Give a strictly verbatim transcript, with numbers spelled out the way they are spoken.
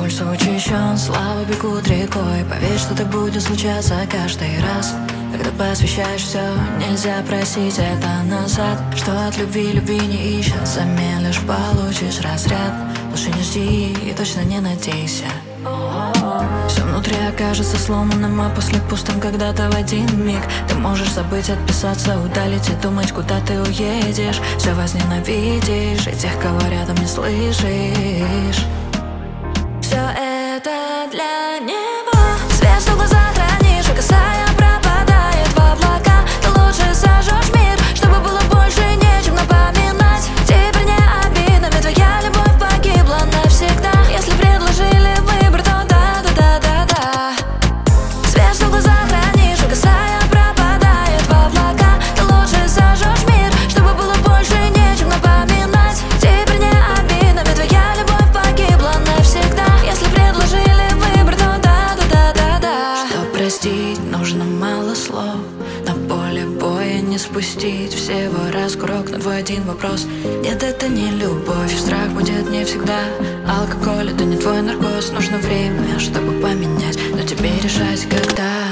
пульс учащен, слава бегут рекой. Поверь, что так будет случаться каждый раз. Когда посвящаешь все, нельзя просить это назад. Что от любви любви не ищет, взамен лишь получишь разряд. Лучше не жди и точно не надейся. Все внутри окажется сломанным, а после пустым когда-то в один миг. Ты можешь забыть, отписаться, удалить и думать, куда ты уедешь. Все возненавидишь и тех, кого рядом не слышишь. Все это для него. Свет, что в глазах хранишь, и касая пропадает в облака. Ты лучше зажжешь мир, чтобы было больше нечем напоминать. Теперь не обидно, ведь твоя любовь погибла навсегда. Если предложили выбор, то да-да-да-да-да. Свет, что в глазах хранишь, и касая пропадает в облака. Ты лучше зажжешь мир, чтобы было больше нечем напоминать. Теперь не обидно, ведь твоя любовь погибла навсегда. Если предложили выбор, то да-да-да-да-да. Что простить, нужно мало слов. На поле боя не спустить всего раз курок на твой один вопрос. Нет, это не любовь, страх будет не всегда. Алкоголь — это не твой наркоз. Нужно время, чтобы поменять, но тебе решать когда.